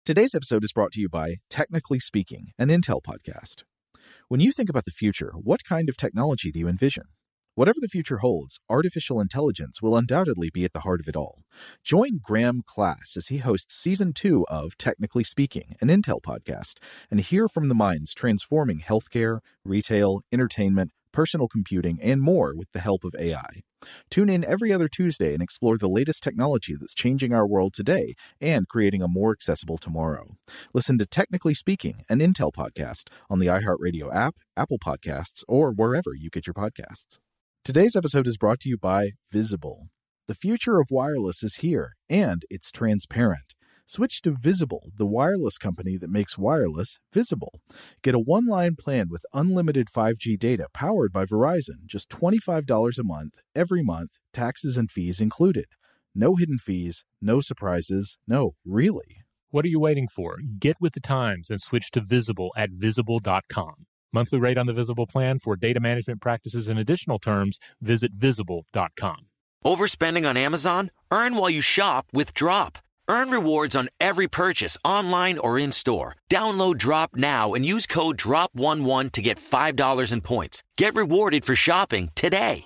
Today's episode is brought to you by Technically Speaking, an Intel podcast. When you think about the future, what kind of technology do you envision? Whatever the future holds, artificial intelligence will undoubtedly be at the heart of it all. Join Graham Class as he hosts Season 2 of Technically Speaking, an Intel podcast, and hear from the minds transforming healthcare, retail, entertainment, personal computing, and more with the help of AI. Tune in every other Tuesday and explore the latest technology that's changing our world today and creating a more accessible tomorrow. Listen to Technically Speaking, an Intel podcast on the iHeartRadio app, Apple Podcasts, or wherever you get your podcasts. Today's episode is brought to you by Visible. The future of wireless is here, and it's transparent. Switch to Visible, the wireless company that makes wireless visible. Get a one-line plan with unlimited 5G data powered by Verizon, just $25 a month, every month, taxes and fees included. No hidden fees, no surprises, no, really. What are you waiting for? Get with the times and switch to Visible at Visible.com. Monthly rate on the Visible plan for data management practices and additional terms, visit Visible.com. Overspending on Amazon? Earn while you shop with Drop. Earn rewards on every purchase, online or in-store. Download Drop now and use code DROP11 to get $5 in points. Get rewarded for shopping today.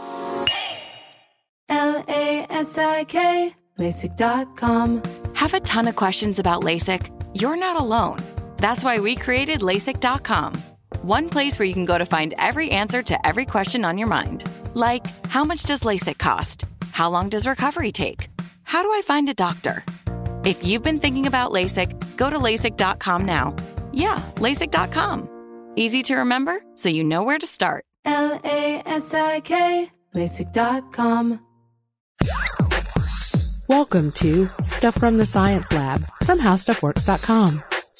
LASIK, LASIK.com. Have a ton of questions about LASIK? You're not alone. That's why we created LASIK.com. One place where you can go to find every answer to every question on your mind. Like, how much does LASIK cost? How long does recovery take? How do I find a doctor? If you've been thinking about LASIK, go to LASIK.com now. Yeah, LASIK.com. Easy to remember, so you know where to start. LASIK, LASIK.com. Welcome to Stuff from the Science Lab from HowStuffWorks.com.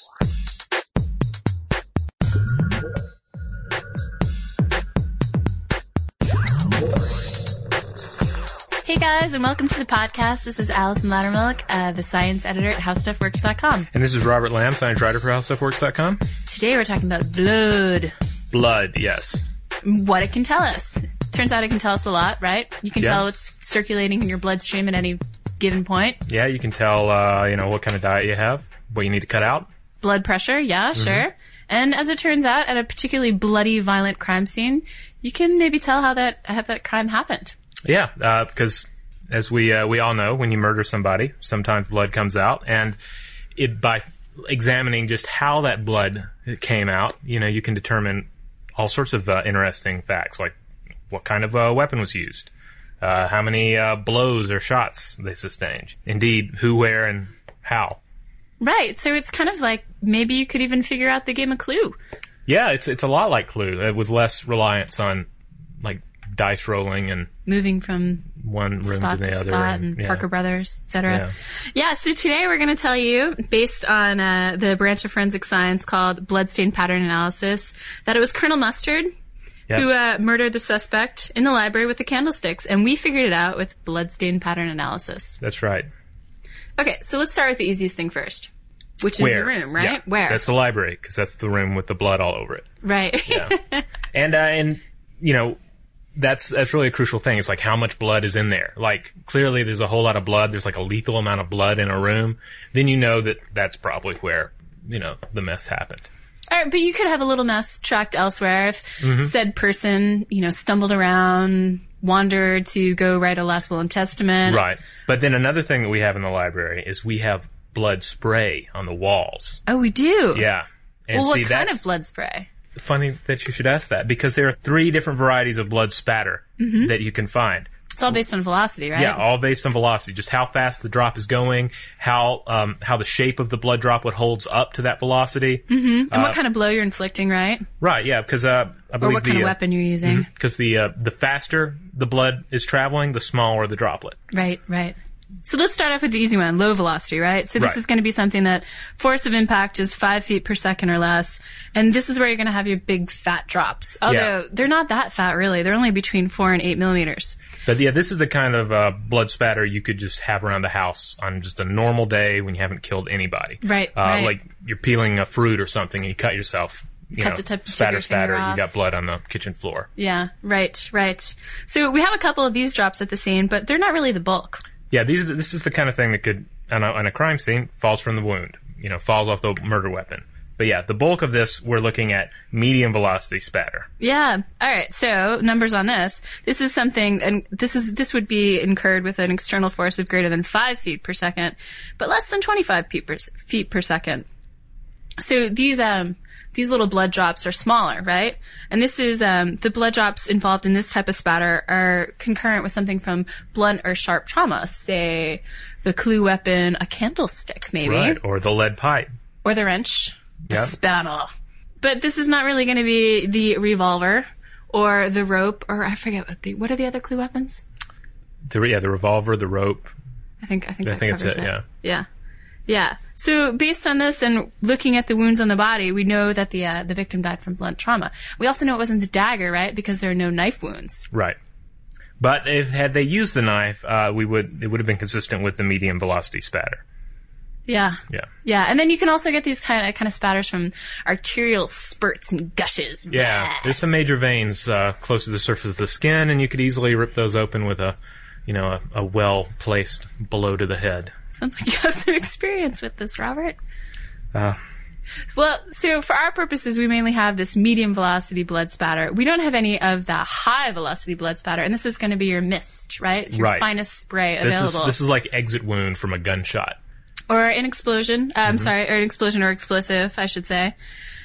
Hey guys, and welcome to the podcast. This is Allison Loudermilk, the science editor at HowStuffWorks.com. And this is Robert Lamb, science writer for HowStuffWorks.com. Today we're talking about blood. Blood, yes. What it can tell us. Turns out it can tell us a lot, right? You can tell what's circulating in your bloodstream at any given point. Yeah, you can tell, what kind of diet you have, what you need to cut out. Blood pressure, sure. And as it turns out, at a particularly bloody, violent crime scene, you can maybe tell how that crime happened. Yeah, because as we all know, when you murder somebody, sometimes blood comes out, and by examining just how that blood came out, you can determine all sorts of interesting facts, like what kind of weapon was used, how many blows or shots they sustained, indeed, who, where, and how. Right, so it's kind of like maybe you could even figure out the game of Clue. Yeah, it's a lot like Clue, with less reliance on dice rolling and moving from one room spot to the to other, spot, and Parker Brothers, etc. Yeah, so today we're going to tell you, based on the branch of forensic science called bloodstain pattern analysis, that it was Colonel Mustard who murdered the suspect in the library with the candlesticks, and we figured it out with bloodstain pattern analysis. That's right. Okay, so let's start with the easiest thing first, which is the room, right? Yeah. Where? That's the library, because that's the room with the blood all over it. Right. Yeah. And that's really a crucial thing. It's like how much blood is in there. Like, clearly there's a whole lot of blood. There's like a lethal amount of blood in a room. Then you know that that's probably where, the mess happened. All right, but you could have a little mess tracked elsewhere if said person, stumbled around, wandered to go write a last will and testament. Right. But then another thing that we have in the library is we have blood spray on the walls. Oh, we do? Yeah. And well, what kind of blood spray? Funny that you should ask that, because there are 3 different varieties of blood spatter that you can find. It's all based on velocity, right? Yeah, all based on velocity. Just how fast the drop is going, how the shape of the blood droplet holds up to that velocity. And what kind of blow you're inflicting, right? Right, yeah, because I believe or what kind of weapon you're using. Because the faster the blood is traveling, the smaller the droplet. Right. So let's start off with the easy one, low velocity, right? So this is going to be something that force of impact is 5 feet per second or less. And this is where you're going to have your big fat drops. Although they're not that fat, really. They're only between 4 and 8 millimeters. But yeah, this is the kind of blood spatter you could just have around the house on just a normal day when you haven't killed anybody. Right. Like you're peeling a fruit or something and you cut yourself. Cut the tip spatter, of your finger off. You got blood on the kitchen floor. Yeah, right. So we have a couple of these drops at the scene, but they're not really the bulk. Yeah, this is the kind of thing that could, on a crime scene, falls from the wound. falls off the murder weapon. But yeah, the bulk of this, we're looking at medium velocity spatter. Yeah. All right. So numbers on this. This is something, and this would be incurred with an external force of greater than 5 feet per second, but less than 25 feet per second. So these little blood drops are smaller, right? And this is, the blood drops involved in this type of spatter are concurrent with something from blunt or sharp trauma, say the clue weapon, a candlestick, maybe. Right. Or the lead pipe. Or the wrench. The spanner. But this is not really going to be the revolver or the rope, or I forget what are the other clue weapons? The revolver, the rope. I think it's it. Yeah. Yeah. So based on this and looking at the wounds on the body, we know that the victim died from blunt trauma. We also know it wasn't the dagger, right? Because there are no knife wounds. Right. But had they used the knife, it would have been consistent with the medium velocity spatter. Yeah. Yeah. Yeah. And then you can also get these kind of spatters from arterial spurts and gushes. Yeah. There's some major veins close to the surface of the skin, and you could easily rip those open with a well-placed blow to the head. Sounds like you have some experience with this, Robert. Well, so for our purposes, we mainly have this medium velocity blood spatter. We don't have any of the high velocity blood spatter, and this is going to be your mist, right? Your finest spray available. This is like exit wound from a gunshot. Or an explosion. Or an explosion or explosive, I should say.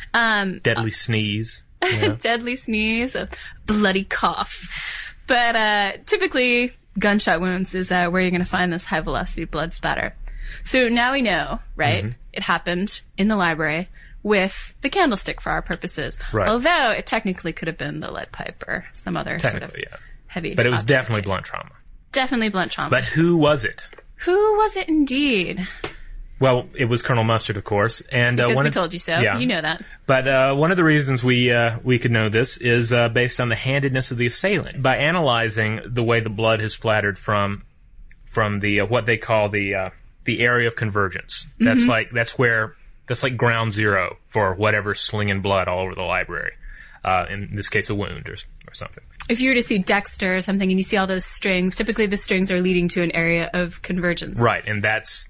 Deadly sneeze. Yeah. Deadly sneeze, a bloody cough. But typically, gunshot wounds is where you're going to find this high velocity blood spatter. So now we know, right? Mm-hmm. It happened in the library with the candlestick for our purposes. Right. Although it technically could have been the lead pipe or some other sort of heavy. But it was definitely blunt trauma. Definitely blunt trauma. But who was it? Who was it indeed? Well, it was Colonel Mustard, of course, and because we told you so. Yeah. You know that. But one of the reasons we could know this is based on the handedness of the assailant. By analyzing the way the blood has splattered from the what they call the area of convergence. That's that's like ground zero for whatever's slinging blood all over the library. In this case, a wound or something. If you were to see Dexter or something and you see all those strings, typically the strings are leading to an area of convergence. Right, and that's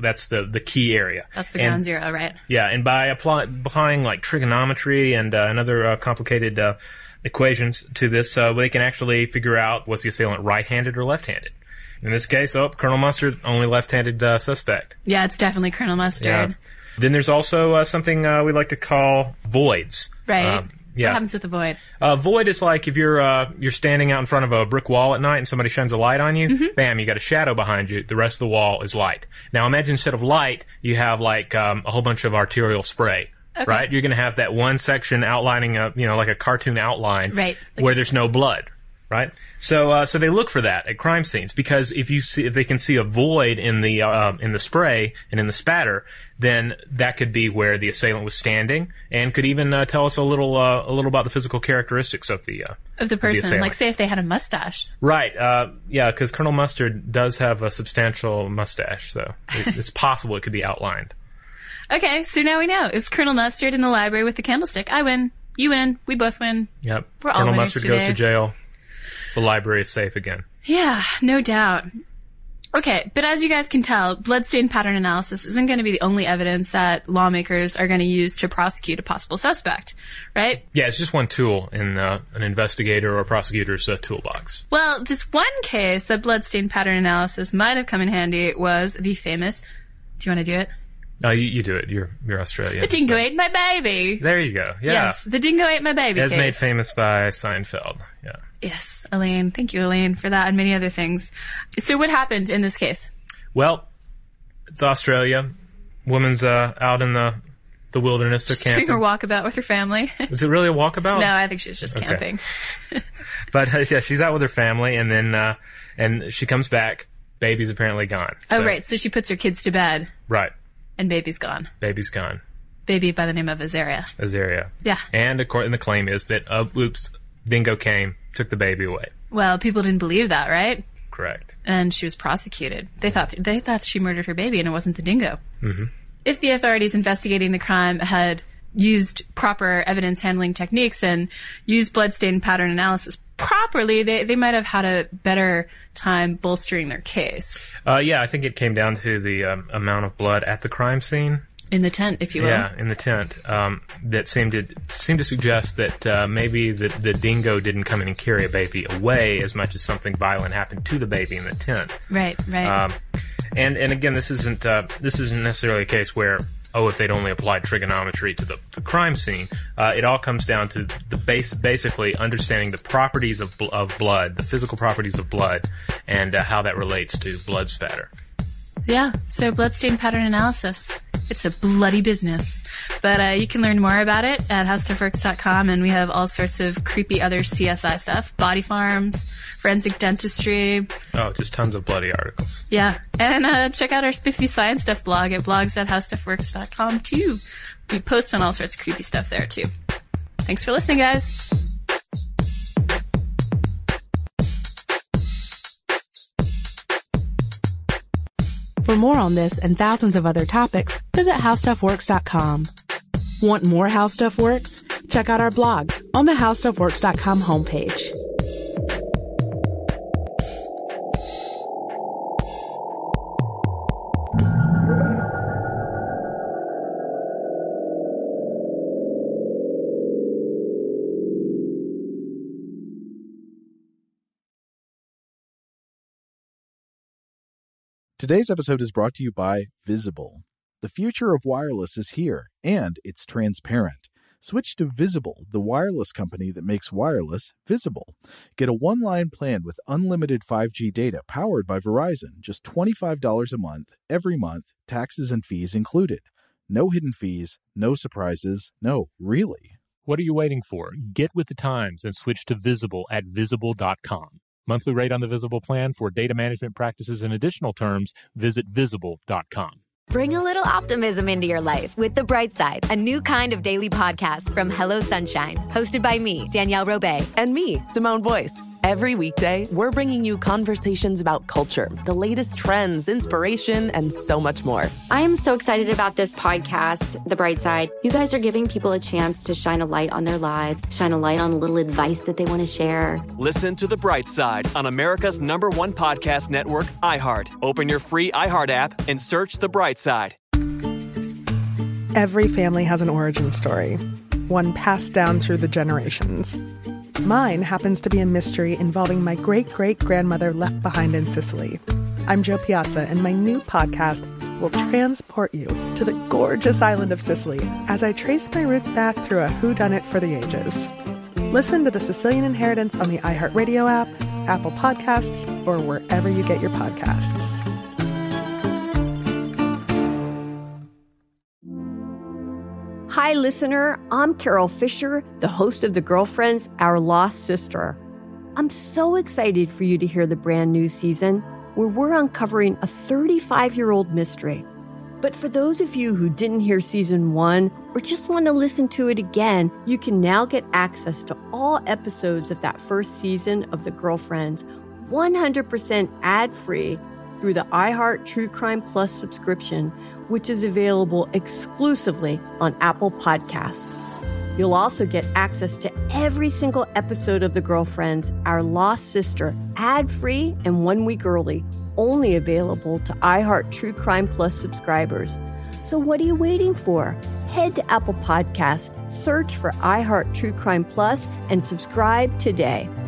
the key area. That's the ground zero, right? Yeah, and by applying like trigonometry and other complicated equations to this, they can actually figure out was the assailant right-handed or left-handed. In this case, Colonel Mustard, only left-handed suspect. Yeah, it's definitely Colonel Mustard. Yeah. Then there's also something we like to call voids. Right. What happens with a void? Void is like if you're standing out in front of a brick wall at night and somebody shines a light on you, bam, you got a shadow behind you. The rest of the wall is light. Now imagine instead of light, you have like a whole bunch of arterial spray. Okay. Right? You're going to have that one section outlining like a cartoon outline, right, where there's no blood, right? So they look for that at crime scenes because if they can see a void in the spray and in the spatter, then that could be where the assailant was standing and could even tell us a little about the physical characteristics of the person. Like say if they had a mustache. Right. Yeah, because Colonel Mustard does have a substantial mustache, so it's possible it could be outlined. Okay, so now we know. It's Colonel Mustard in the library with the candlestick. I win. You win. We both win. Yep. We're all Colonel winners Mustard today. goes to jail. The library is safe again. Yeah, no doubt. Okay, but as you guys can tell, bloodstain pattern analysis isn't going to be the only evidence that lawmakers are going to use to prosecute a possible suspect, right? Yeah, it's just one tool in an investigator or prosecutor's toolbox. Well, this one case that bloodstain pattern analysis might have come in handy was the famous... Do you want to do it? You do it. You're Australian. The dingo ate my baby. There you go. Yeah. Yes, the dingo ate my baby As case. made famous by Seinfeld. Yeah. Yes, Elaine. Thank you, Elaine, for that and many other things. So what happened in this case? Well, it's Australia. Woman's out in the wilderness. They're camping. Doing her walkabout with her family. Is it really a walkabout? No, I think she's just camping. But yeah, she's out with her family, and then and she comes back. Baby's apparently gone. Oh, right. So she puts her kids to bed. Right. And baby's gone. Baby's gone. Baby by the name of Azaria. Azaria. Yeah. And the claim is that, oops, dingo came, took the baby away. Well, people didn't believe that, right? Correct. And she was prosecuted. They thought she murdered her baby and it wasn't the dingo. Mm-hmm. If the authorities investigating the crime had used proper evidence handling techniques and used bloodstain pattern analysis properly, they might have had a better time bolstering their case. Yeah, I think it came down to the amount of blood at the crime scene. In the tent, if you will. Yeah, in the tent. That seemed to suggest that maybe the dingo didn't come in and carry a baby away as much as something violent happened to the baby in the tent. Right. And again, this isn't necessarily a case where, if they'd only applied trigonometry to the crime scene. It all comes down to basically understanding the properties of blood, the physical properties of blood, and how that relates to blood spatter. Yeah, so bloodstain pattern analysis. It's a bloody business. But you can learn more about it at howstuffworks.com, and we have all sorts of creepy other CSI stuff. Body farms, forensic dentistry. Oh, just tons of bloody articles. Yeah, and check out our Spiffy Science Stuff blog at blogs.howstuffworks.com, too. We post on all sorts of creepy stuff there, too. Thanks for listening, guys. For more on this and thousands of other topics, visit howstuffworks.com. Want more How Stuff Works? Check out our blogs on the howstuffworks.com homepage. Today's episode is brought to you by Visible. The future of wireless is here, and it's transparent. Switch to Visible, the wireless company that makes wireless visible. Get a one-line plan with unlimited 5G data powered by Verizon, just $25 a month, every month, taxes and fees included. No hidden fees, no surprises, no, really. What are you waiting for? Get with the times and switch to Visible at Visible.com. Monthly rate on the Visible plan for data management practices and additional terms, visit Visible.com. Bring a little optimism into your life with The Bright Side, a new kind of daily podcast from Hello Sunshine, hosted by me, Danielle Robay. And me, Simone Boyce. Every weekday, we're bringing you conversations about culture, the latest trends, inspiration, and so much more. I am so excited about this podcast, The Bright Side. You guys are giving people a chance to shine a light on their lives, shine a light on a little advice that they want to share. Listen to The Bright Side on America's #1 podcast network, iHeart. Open your free iHeart app and search The Bright Side. Every family has an origin story, one passed down through the generations. Mine happens to be a mystery involving my great-great-grandmother left behind in Sicily. I'm Jo Piazza, and my new podcast will transport you to the gorgeous island of Sicily as I trace my roots back through a whodunit for the ages. Listen to The Sicilian Inheritance on the iHeartRadio app, Apple Podcasts, or wherever you get your podcasts. Hi, listener. I'm Carol Fisher, the host of The Girlfriends, Our Lost Sister. I'm so excited for you to hear the brand new season where we're uncovering a 35-year-old mystery. But for those of you who didn't hear season 1 or just want to listen to it again, you can now get access to all episodes of that first season of The Girlfriends 100% ad-free through the iHeart True Crime Plus subscription, which is available exclusively on Apple Podcasts. You'll also get access to every single episode of The Girlfriends, Our Lost Sister, ad-free and 1 week early, only available to iHeart True Crime Plus subscribers. So what are you waiting for? Head to Apple Podcasts, search for iHeart True Crime Plus, and subscribe today.